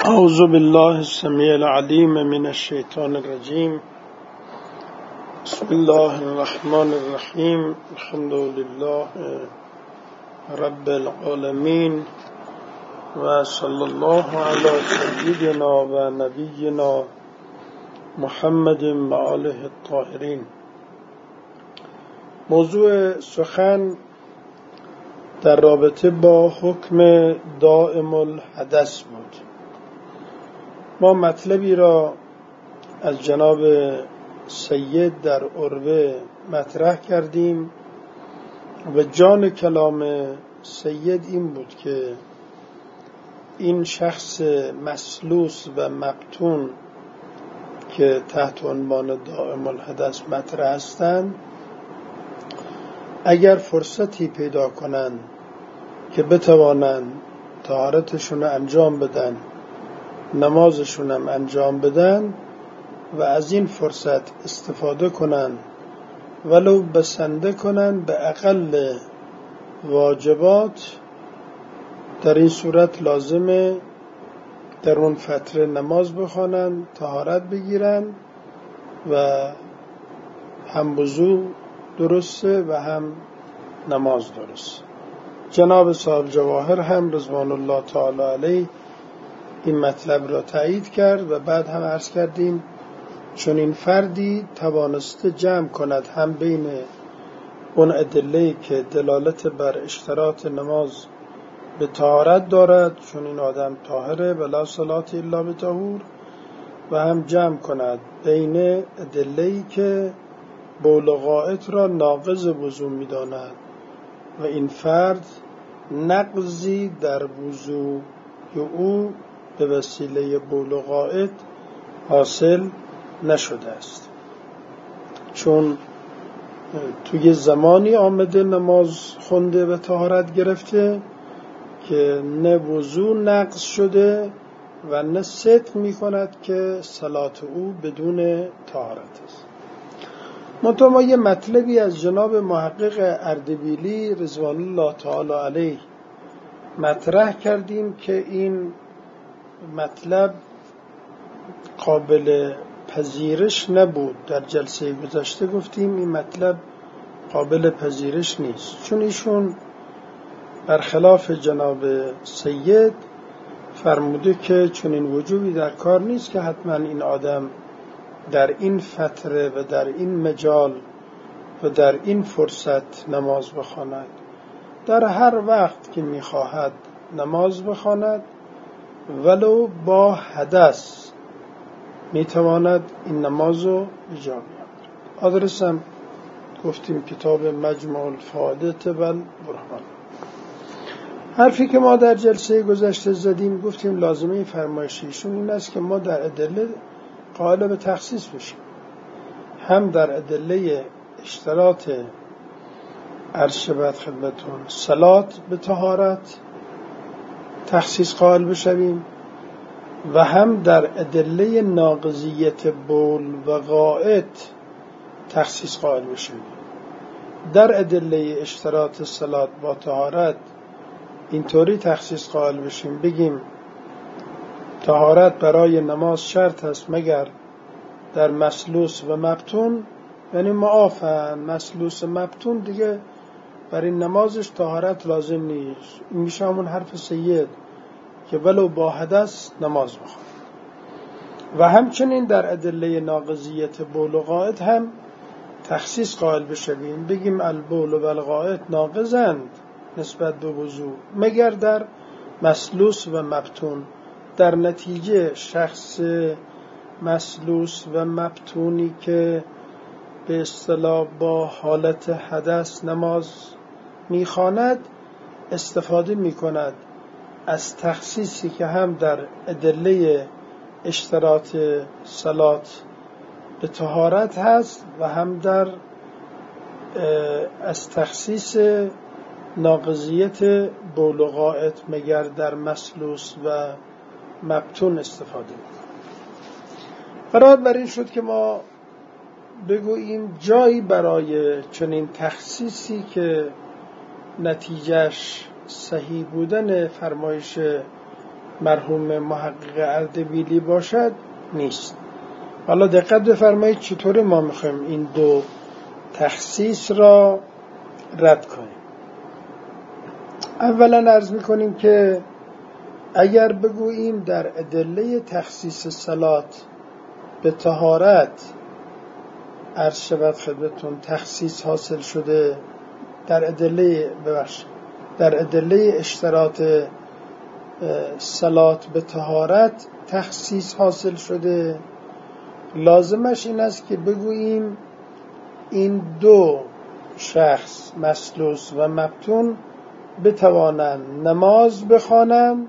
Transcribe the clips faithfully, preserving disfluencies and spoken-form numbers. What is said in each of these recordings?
اعوذ بالله السمیع العلیم من الشیطان الرجیم. بسم الله الرحمن الرحیم. الحمد لله رب العالمین و صلی الله علی سیدنا و نبینا محمد و آله الطاهرین. موضوع سخن در رابطه با حکم دائم الحدث بود. ما مطلبی را از جناب سید در عروه مطرح کردیم و جان کلام سید این بود که این شخص مسلوس و مقتون که تحت عنوان دائم الحدث مطرح هستند، اگر فرصتی پیدا کنند که بتوانند طهارتشون رو انجام بدن، نمازشون هم انجام بدن و از این فرصت استفاده کنن، ولو بسنده کنن به اقل واجبات، در این صورت لازمه در اون فتره نماز بخوانن، طهارت بگیرن و هم وضو درسته و هم نماز درست. جناب صاحب جواهر هم رضوان الله تعالی علیه این مطلب را تایید کرد و بعد هم عرض کردیم چون این فردی توانسته جمع کند هم بین اون ادله که دلالت بر اشتراط نماز به طهارت دارد، چون این آدم طاهره ولا صلات الا بطهور، و هم جمع کند بین ادله که بول غائط را ناقض وضو می‌داند و این فرد نقضی در وضو او به وسیله بول غائط حاصل نشده است، چون توی زمانی آمده نماز خونده و طهارت گرفته که نه وضو نقض شده و نه صدق می کند که صلات او بدون طهارت است. منتها ما یه مطلبی از جناب محقق اردبیلی رضوان الله تعالی علیه مطرح کردیم که این مطلب قابل پذیرش نبود. در جلسه گذشته گفتیم این مطلب قابل پذیرش نیست، چون ایشون برخلاف جناب سید فرموده که چون این وجوبی در کار نیست که حتما این آدم در این فتره و در این مجال و در این فرصت نماز بخواند. در هر وقت که میخواهد نماز بخواند ولو با حدث میتواند این نماز رو اجرا کند. آدرس هم گفتیم کتاب مجموع الفوائد والبرهان. حرفی که ما در جلسه گذشته زدیم گفتیم لازمه فرمایشیشون این است که ما در ادله قائل به تخصیص بشیم، هم در ادله اشتراط عرض شود خدمتون صلات به طهارت تخصیص قائل بشویم و هم در ادله ناقضیت بول و غائط تخصیص قائل بشویم. در ادله اشتراط صلات با طهارت اینطوری تخصیص قائل بشیم بگیم طهارت برای نماز شرط است مگر در مسلوس و مبتون، یعنی معافن مسلوس و مبتون دیگه برای نمازش طهارت لازم نیست. این میشه همون حرف سید که ولو با حدث نماز بخواد. و همچنین در ادله ناقضیت بول و غائط هم تخصیص قائل بشویم بگیم البول و الغائط ناقضند نسبت به وضو مگر در مسلوس و مبتون. در نتیجه شخص مسلوس و مبتونی که به اصطلاح با حالت حدث نماز میخواند استفاده میکند از تخصیصی که هم در ادله اشتراط صلات به طهارت هست و هم در از تخصیص ناقضیت بول و غائط مگر در مسلوس و مبتون استفاده میکند. قرار بر این شد که ما بگوییم جایی برای چنین تخصیصی که نتیجهش صحیح بودن فرمایش مرحوم محقق اردبیلی باشد نیست. حالا دقت بفرمایید چطور ما میخوایم این دو تخصیص را رد کنیم. اولا عرض میکنیم که اگر بگوییم در ادله تخصیص صلات به طهارت عرض شود خدمتون تخصیص حاصل شده، در ادله ببخشید در ادله اشتراط صلات به طهارت تخصیص حاصل شده، لازمش این است که بگوییم این دو شخص مسلوس و مفتون بتوانند نماز بخوانند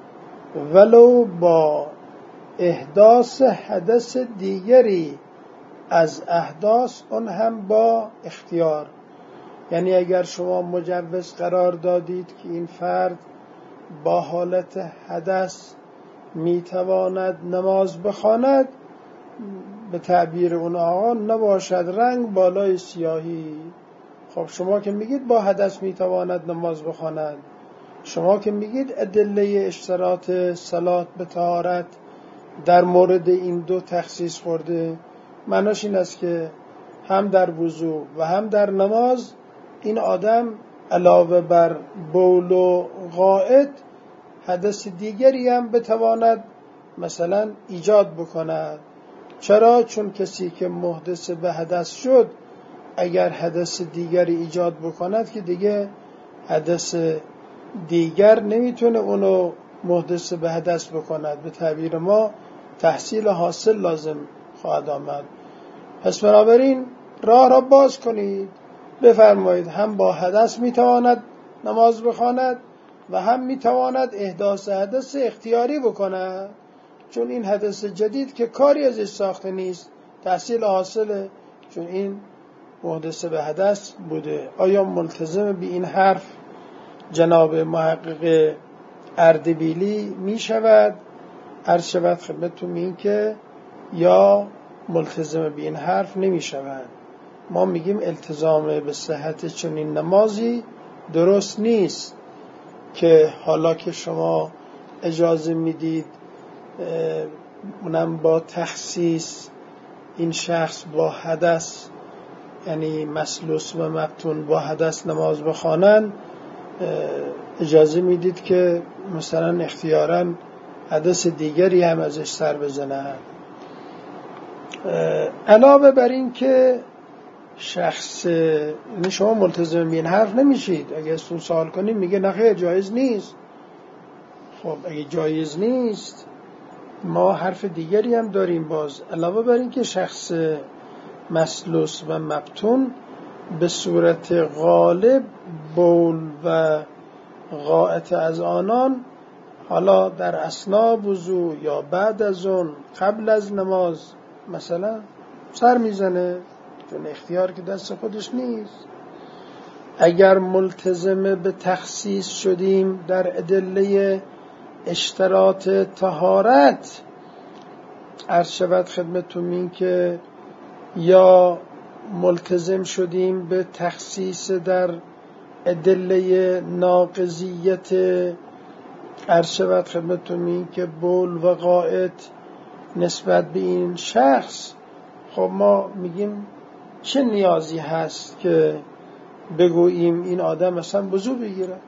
ولو با احداث حدث دیگری از احداث، اون هم با اختیار. یعنی اگر شما مجوز قرار دادید که این فرد با حالت حدث میتواند نماز بخواند، به تعبیر اون آقا نباشد رنگ بالای سیاهی. خب شما که میگید با حدث میتواند نماز بخواند، شما که میگید ادله اشتراط صلات به طهارت در مورد این دو تخصیص خورده، معناش این است که هم در وضو و هم در نماز این آدم علاوه بر بول و غائط حدث دیگری هم بتواند مثلا ایجاد بکند. چرا؟ چون کسی که محدث به حدث شد اگر حدث دیگری ایجاد بکند که دیگه حدث دیگر نمیتونه اونو محدث به حدث بکند، به تعبیر ما تحصیل حاصل لازم خواهد آمد. پس بنابراین راه را باز کنید، بفرمایید هم با حدث میتواند نماز بخواند و هم میتواند احداث حدث اختیاری بکند، چون این حدث جدید که کاری ازش ساخته نیست تحصیل حاصله، چون این محدث به حدث بوده. آیا ملتزم به این حرف جناب محقق اردبیلی می شود؟ عرض شود خدمتتون این که یا ملتزم به این حرف نمی شود. ما میگیم التزام به صحت چنین نمازی درست نیست که حالا که شما اجازه میدید اونم با تخصیص این شخص با حدث، یعنی مسلوس و مفتون با حدث نماز بخوانن، اجازه میدید که مثلا اختیاراً حدث دیگری هم ازش سر بزنن. علاوه بر این که شخص، یعنی شما ملتزم به این حرف نمیشید. اگه ازتون سوال کنیم میگه نخیر جایز نیست. خب اگه جایز نیست ما حرف دیگری هم داریم باز. علاوه بر این که شخص مسلوس و مفتون به صورت غالب بول و غائط از آنان حالا در اثناء وضو یا بعد از اون قبل از نماز مثلا سر میزنه، چون اختیار که دست خودش نیست. اگر ملتزم به تخصیص شدیم در ادله اشتراط طهارت، عرض شود خدمتتون این که یا ملتزم شدیم به تخصیص در ادله ناقضیت، عرض شود خدمتتون این که بول و غائط نسبت به این شخص، خب ما میگیم چه نیازی هست که بگوییم این آدم مثلا وضو بگیرد؟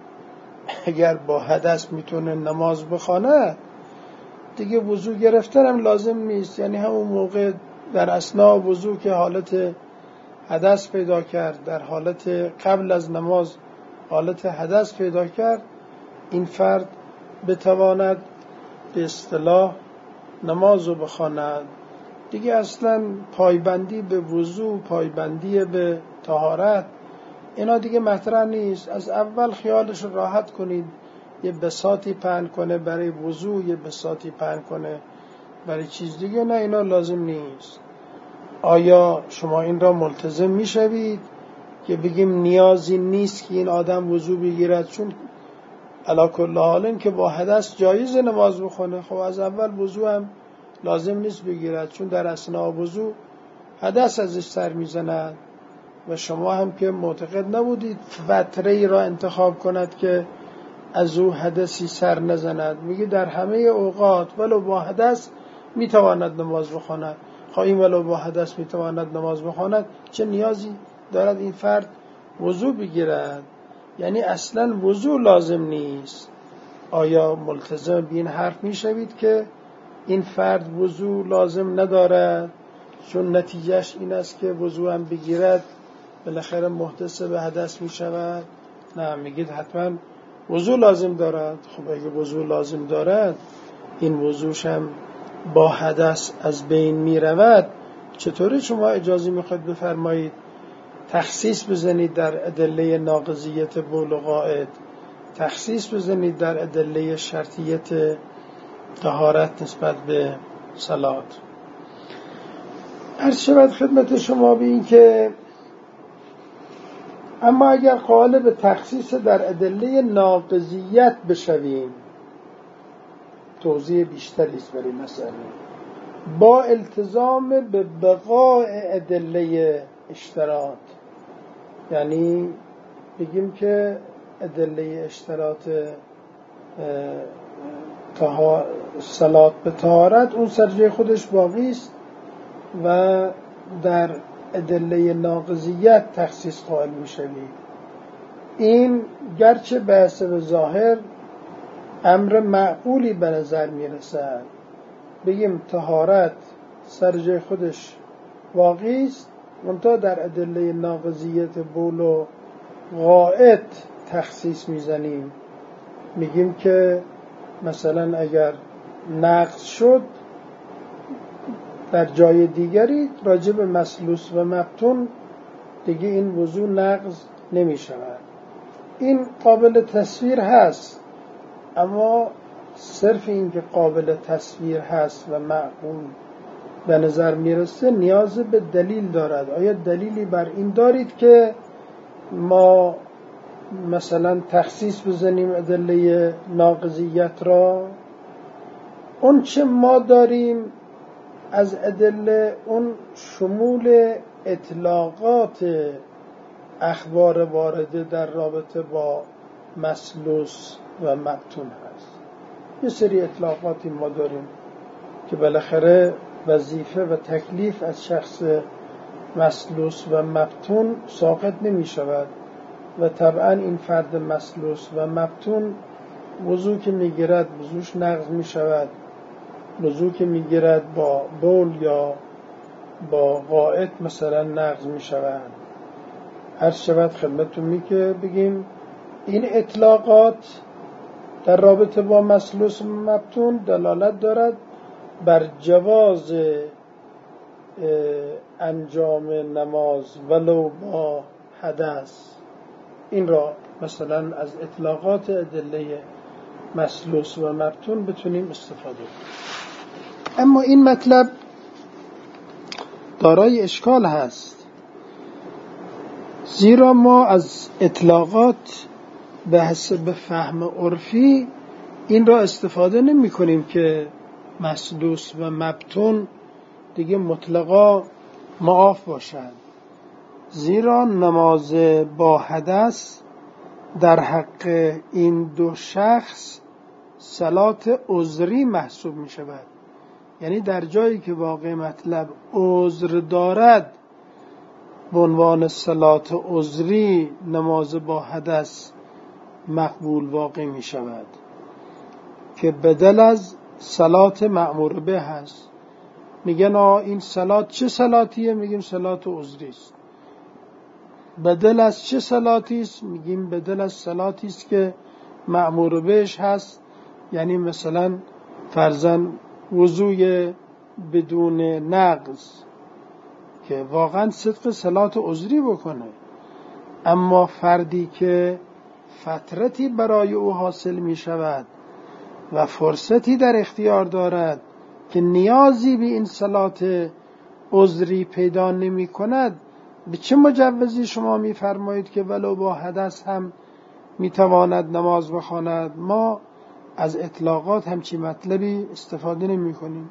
اگر با حدث میتونه نماز بخواند دیگه وضو گرفتن هم لازم نیست. یعنی همون موقع در اثناء وضو که حالت حدث پیدا کرد، در حالت قبل از نماز حالت حدث پیدا کرد، این فرد بتواند به اصطلاح نماز رو بخواند. دیگه اصلا پایبندی به وضو، پایبندی به طهارت، اینا دیگه مطرح نیست. از اول خیالش رو راحت کنید، یه بساطی پهن کنه برای وضو، یه بساطی پهن کنه برای چیز دیگه، نه اینا لازم نیست. آیا شما این را ملتزم میشوید که بگیم نیازی نیست که این آدم وضو بگیرد، چون علا کل حال که با حدث جایز نماز بخونه؟ خب از اول وضو هم لازم نیست بگیرد، چون در اثناء وضو حدث ازش سر میزند و شما هم که معتقد نبودید فتره ای را انتخاب کند که از او حدثی سر نزند. میگه در همه اوقات ولو با حدث میتواند نماز بخواند. خواهیم ولو با حدث میتواند نماز بخواند، چه نیازی دارد این فرد وضو بگیرد؟ یعنی اصلا وضو لازم نیست. آیا ملتزم به این حرف میشوید که این فرد وضو لازم ندارد چون نتیجهش این است که وضو هم بگیرد بالاخره محدث به حدث میشود؟ نه، میگید حتما وضو لازم دارد. خب اگه وضو لازم دارد، این وضوش هم با حدث از بین می رود، چطوری شما اجازه میخواید بفرمایید تخصیص بزنید در ادله ناقضیت بول و غائط، تخصیص بزنید در ادله شرطیت طهارت نسبت به صلات؟ عرض شود خدمت شما به این که اما اگر قائل به تخصیص در ادله ناقضیت بشویم، توضیح بیشتری است برای مسئله، با التزام به بقاء ادله اشتراط، یعنی بگیم که ادله اشتراط صلات به طهارت اون سرجه خودش باقی است و در ادله ناقضیت تخصیص قائل میشوید. این گرچه به حسب ظاهر امر معقولی به نظر میرسد، بگیم طهارت سرجه خودش واقعی است، منتها در ادله ناقضیت بول و غائط تخصیص میزنیم. میگیم که مثلا اگر نقض شد در جای دیگری راجع به مسلوس و مبتون دیگه این وضو نقض نمی شود. این قابل تصویر هست، اما صرف این که قابل تصویر هست و معقول به نظر میرسه نیاز به دلیل دارد. آیا دلیلی بر این دارید که ما مثلا تخصیص بزنیم ادله ناقضیت را؟ اون چه ما داریم از ادله اون شمول اطلاقات اخبار وارده در رابطه با مسلوس و مبتون هست. یه سری اطلاقاتی ما داریم که بالاخره وظیفه و تکلیف از شخص مسلوس و مبتون ساقط نمی شود و طبعا این فرد مسلوس و مبتون وضو که می گیرد وضوش نقض می شود، وضو که می گیرد با بول یا با غائط مثلا نقض می شود. عرض شود خدمتتون می که بگیم این اطلاقات در رابطه با مسلوس و مبتون دلالت دارد بر جواز انجام نماز ولو با حدث. این را مثلا از اطلاقات ادله مسلوس و مبتون بتونیم استفاده کنیم. اما این مطلب دارای اشکال هست، زیرا ما از اطلاقات به حسب فهم عرفی این را استفاده نمی کنیم که مسلوس و مبتون دیگه مطلقا معاف باشد، زیرا نماز با حدث در حق این دو شخص صلات عذری محسوب می شود. یعنی در جایی که واقع مطلب عذر دارد به عنوان صلات عذری نماز با حدث مقبول واقع می شود که بدل از صلات مأمور به هست. میگن این صلات چه صلاتیه؟ میگیم صلات عذری است. بدل از چه صلاتی است؟ میگیم بدل از صلاتی است که مأمور بهش هست، یعنی مثلا فرضاً وضوی بدون نقض که واقعا صدق صلات عذری بکنه. اما فردی که فترتی برای او حاصل می شود و فرصتی در اختیار دارد که نیازی به این صلات عذری پیدا نمی کند، به چه مجوزی شما می فرمایید که ولو با حدث هم می تواند نماز بخواند؟ ما از اطلاقات همچی مطلبی استفاده نمی کنیم.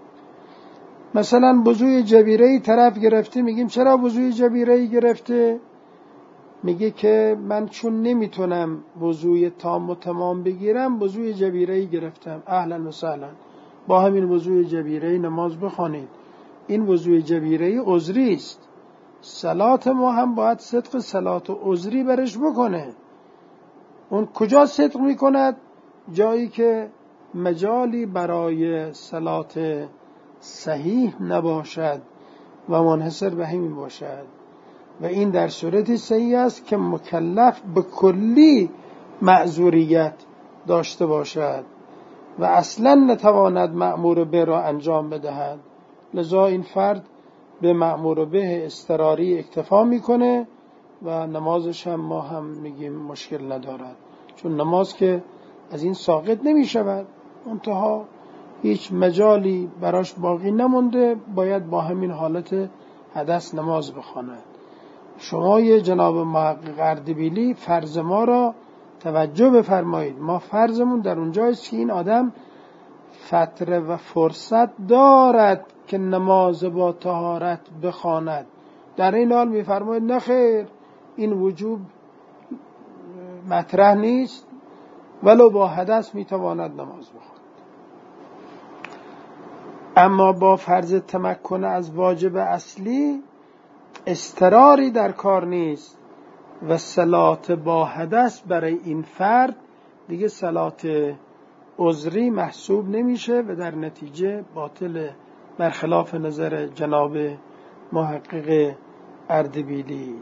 مثلا وضوی جبیره‌ای طرف گرفته، میگیم چرا وضوی جبیره‌ای گرفته؟ میگه که من چون نمیتونم وضوی تام و تمام بگیرم وضوی جبیره‌ای گرفتم. اهلا و سهلا، با همین وضوی جبیره‌ای نماز بخوانید. این وضوی جبیره‌ای عذری است. صلات ما هم باید صدق صلات و عذری برش بکنه. اون کجا صدق میکند؟ جایی که مجالی برای صلات صحیح نباشد و منحصر به همین باشد، و این در صورتی صحیح است که مکلف به کلی معذوریت داشته باشد و اصلا نتواند مأمور به را انجام بدهد. لذا این فرد به مأمور به اضطراری اکتفا میکنه و نمازش هم ما هم میگیم مشکل ندارد، چون نماز که از این ساقط نمی شود، منتها هیچ مجالی براش باقی نمونده، باید با همین حالت حدث نماز بخواند. شما یه جناب محقق اردبیلی فرض ما را توجه بفرمایید. ما فرضمون در اونجایست که این آدم فتره و فرصت دارد که نماز با طهارت بخواند. در این حال میفرمایید نه خیر، این وجوب مطرح نیست، ولو با حدث میتواند نماز بخواند. اما با فرض تمکن از واجب اصلی اضطراری در کار نیست و صلات با حدث برای این فرد دیگه صلات عذری محسوب نمیشه و در نتیجه باطل، برخلاف نظر جناب محقق اردبیلی.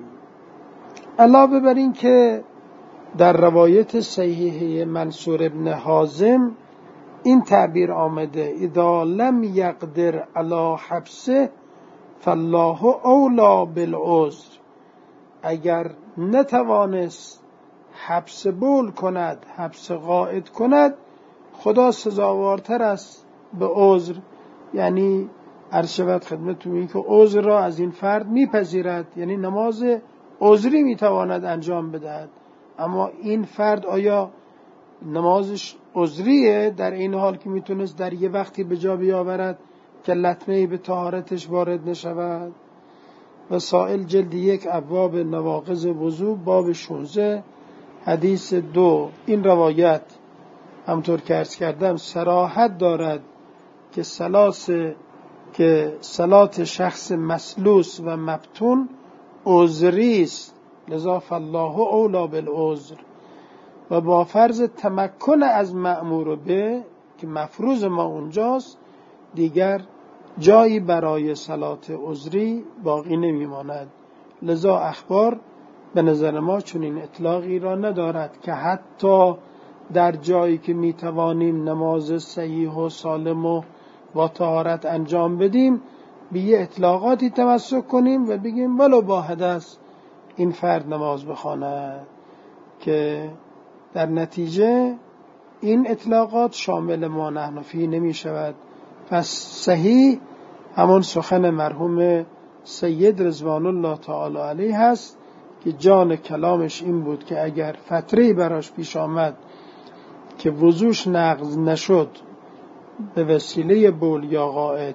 علاوه بر این که در روایت صحیحه منصور ابن حازم این تعبیر آمده: اذا لم یقدر علی حبسه فالله اولا بالعذر. اگر نتوانست حبس بول کند، حبس قائد کند، خدا سزاوارتر است به عذر. یعنی عرض شود خدمتتون این که عذر را از این فرد میپذیرد، یعنی نماز عذری میتواند انجام بدهد. اما این فرد آیا نمازش عذریه در این حال که میتونست در یه وقتی به جا بیاورد که لطمه‌ای به طهارتش وارد نشود؟ وسائل جلد یک ابواب نواقض وضو باب شانزده حدیث دو. این روایت همطور که عرض کردم صراحت دارد که سلاس که صلات شخص مسلوس و مفتون عذری است، لذا فالله اولا بالعذر. و با فرض تمکن از مأمور به که مفروض ما اونجاست، دیگر جایی برای صلات عذری باقی نمیماند. لذا اخبار به نظر ما چون این اطلاقی را ندارد که حتی در جایی که میتوانیم نماز صحیح و سالم و با طهارت انجام بدیم به یه اطلاقاتی تمسک کنیم و بگیم ولو با حدث این فرد نماز بخواند، که در نتیجه این اطلاقات شامل ما نحن فیه نمی شود. پس صحیح همون سخن مرحوم سید رضوان الله تعالی علیه هست که جان کلامش این بود که اگر فتره‌ای براش پیش آمد که وضوش نقض نشد به وسیله بول یا غائط،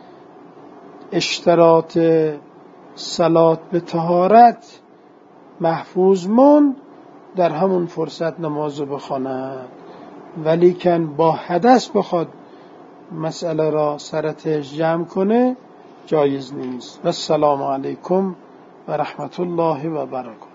اشتراط صلات به طهارت محفوظ موند، در همون فرصت نماز بخواند. ولیکن با حدث بخواد مسئله را سرتش جمع کنه جایز نیست. و السلام علیکم و رحمت الله و برکاته.